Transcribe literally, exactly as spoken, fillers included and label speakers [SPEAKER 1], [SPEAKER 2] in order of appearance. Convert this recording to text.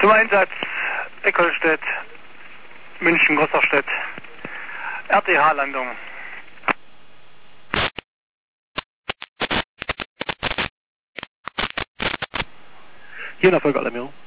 [SPEAKER 1] Zum Einsatz Eckolstedt, München, Grosserstedt, R T H-Landung.
[SPEAKER 2] Hier Nachfolger Alarmierung.